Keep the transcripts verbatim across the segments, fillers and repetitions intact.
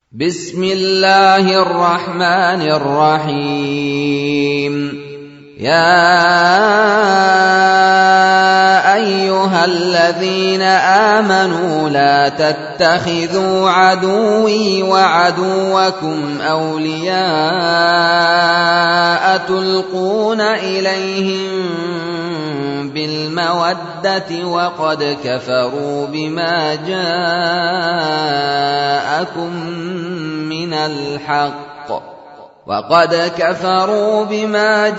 بسم الله الرحمن الرحيم. يا أيها الذين آمنوا لا تتخذوا عدوي وعدوكم أولياء تلقون إليهم بالمودة وقد كفروا بما جاءكم من الحق وقد كفروا بما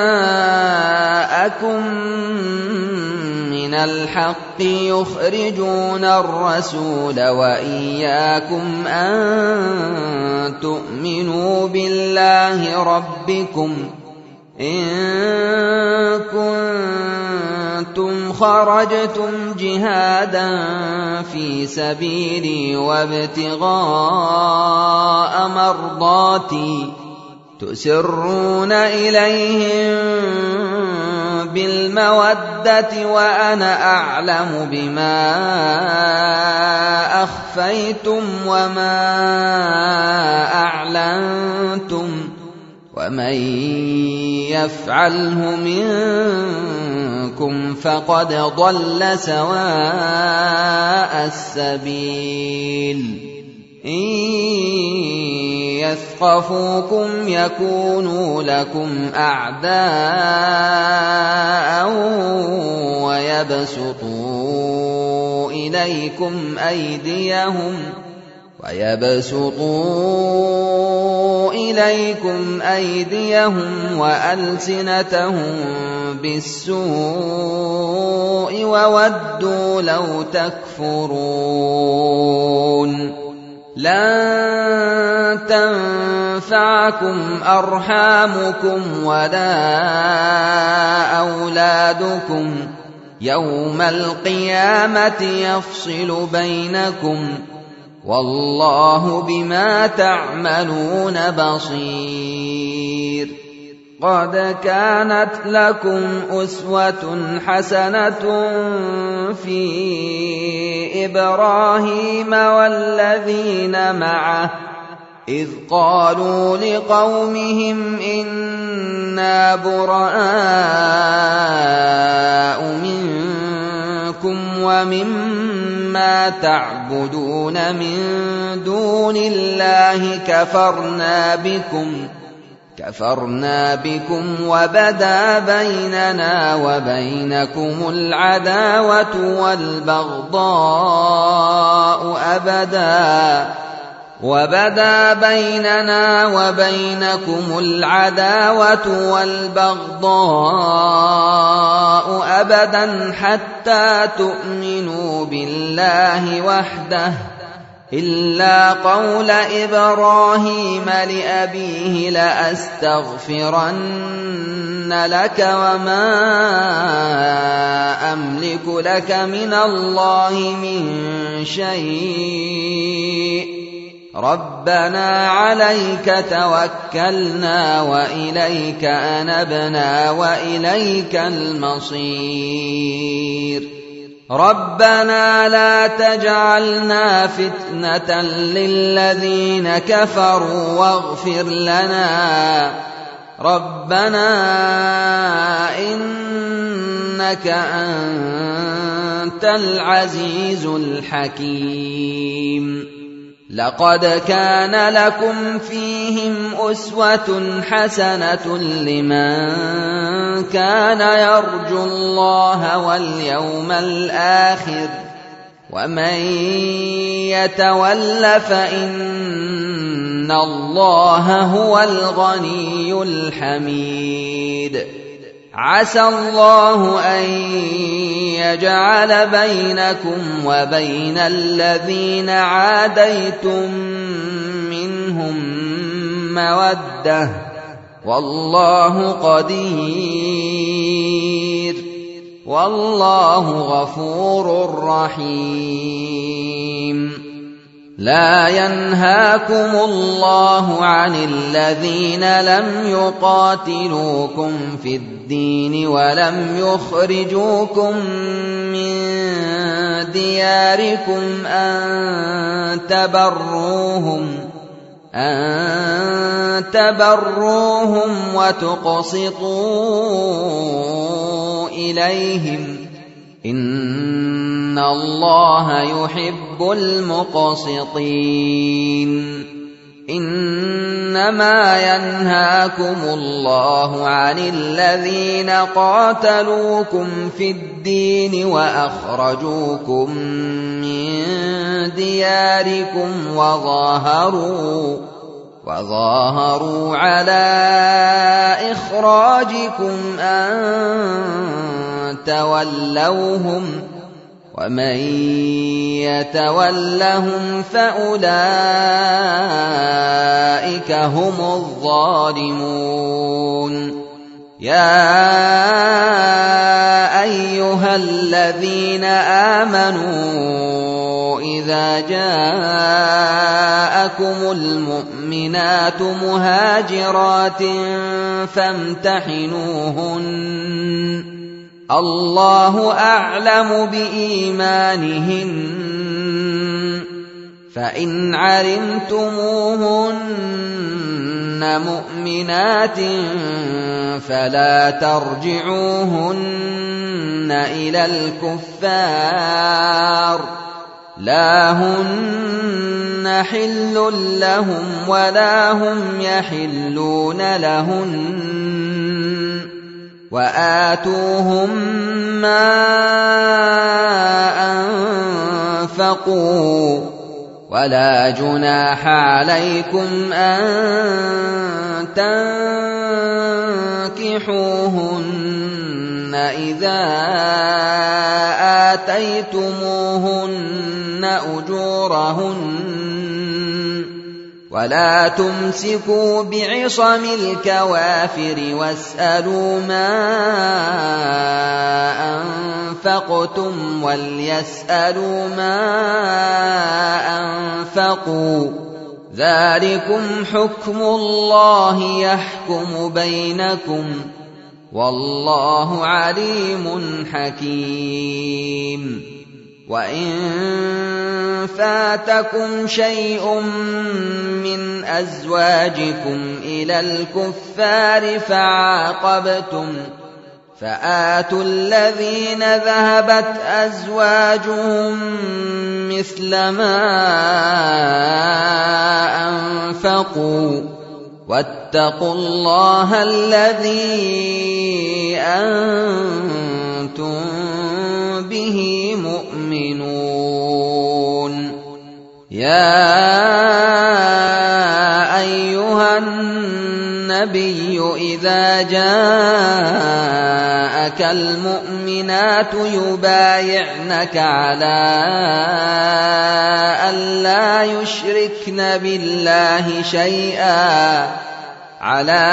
جاءكم من الحق يخرجون الرسول وإياكم أن تؤمنوا بالله ربكم إن كنتم خرجتم جهادا في سبيلي وابتغاء مرضاتي تسرون إليهم بالمودة وأنا أعلم بما أخفيتم وما أعلنتم ومن يفعله منكم فقد ضل سواء السبيل. إن يثقفوكم يكونوا لكم أعداء ويبسطوا إليكم أيديهم ويبسطوا إليكم أيديهم وألسنتهم بالسوء وودوا لو تكفرون. لن تنفعكم أرحامكم ولا أولادكم يوم القيامة يفصل بينكم والله بما تعملون بصير. قد كانت لكم أسوة حسنة في إبراهيم والذين معه إذ قالوا لقومهم إنا براء منكم ومما تعبدون من دون الله كفرنا بكم كفرنا بكم وبدا بيننا وبينكم العداوة والبغضاء أبدا وبدا بيننا وبينكم العداوة والبغضاء أبدا حتى تؤمنوا بالله وحده إلا قول إبراهيم لأبيه لأستغفرن لك وما أملك لك من الله من شيء ربنا عليك توكلنا وإليك أنبنا وإليك المصير. ربنا لا تجعلنا فتنة للذين كفروا واغفر لنا ربنا إنك أنت العزيز الحكيم. لقد كان لكم فيهم أسوة حسنة لمن كان يرجو الله واليوم الآخر ومن يتول فإن الله هو الغني الحميد. عسى الله أن يجعل بينكم وبين الذين عاديتم منهم مودة والله قدير والله غفور رحيم. لا ينهاكم الله عن الذين لم يقاتلوكم في الدين ولم يخرجوكم من دياركم أن تبروهم أن تبروهم وتقسطوا إليهم إن الله يحب المقسطين إنما ينهاكم الله عن الذين قاتلوكم في الدين وأخرجوكم من دياركم وظاهروا وظاهروا على إخراجكم أن تولوهم ومن يتولهم فأولئك هم الظالمون يا أيها الذين آمنوا إذا جاءكم المؤمنات مهاجرات فامتحنوهن الله أعلم بإيمانهن فإن علمتموهن مؤمنات فلا ترجعوهن إلى الكفار لا هن حل لهم ولا هم يحلون لهن وآتوهم ما أنفقوا ولا جناح عليكم أن تنكحوهن إذا آتيتموهن أجورهن ولا تمسكوا بعصم الكوافر واسألوا ما أنفقتم وليسألوا ما أنفقوا ذلكم حكم الله يحكم بينكم والله عليم حكيم وإن فاتكم شيء من أزواجكم إلى الكفار فعاقبتم فآتوا الذين ذهبت أزواجهم مثل ما أنفقوا واتقوا الله الذي أنتم به مؤمنون يا أيها النبي إذا جاءك المؤمنات يبايعنك على ألا يشركن بالله شيئا على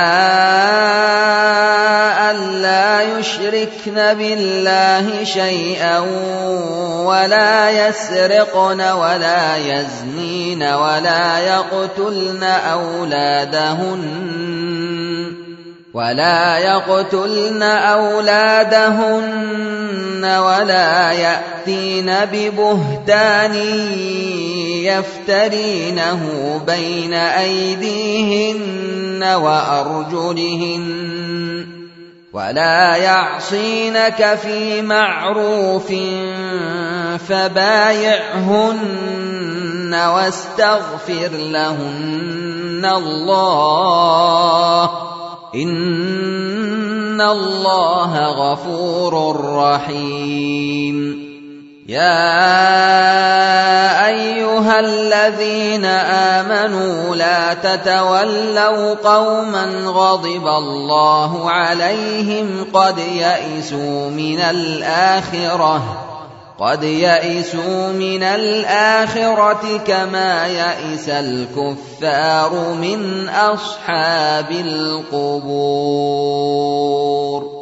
ألا يشركن بالله شيئا ولا يسرقن ولا يزنين ولا يقتلن أولادهن ولا يقتلن أولادهن ولا يأتين ببهتان يفترينه بين أيديهن وأرجلهن ولا يعصينك في معروف فبايعهن واستغفر لهن الله إن الله غفور رحيم يا أيها الذين آمنوا لا تتولوا قوما غضب الله عليهم قد يئسوا من الآخرة قد يئسوا من الآخرة كما يئس الكفار من أصحاب القبور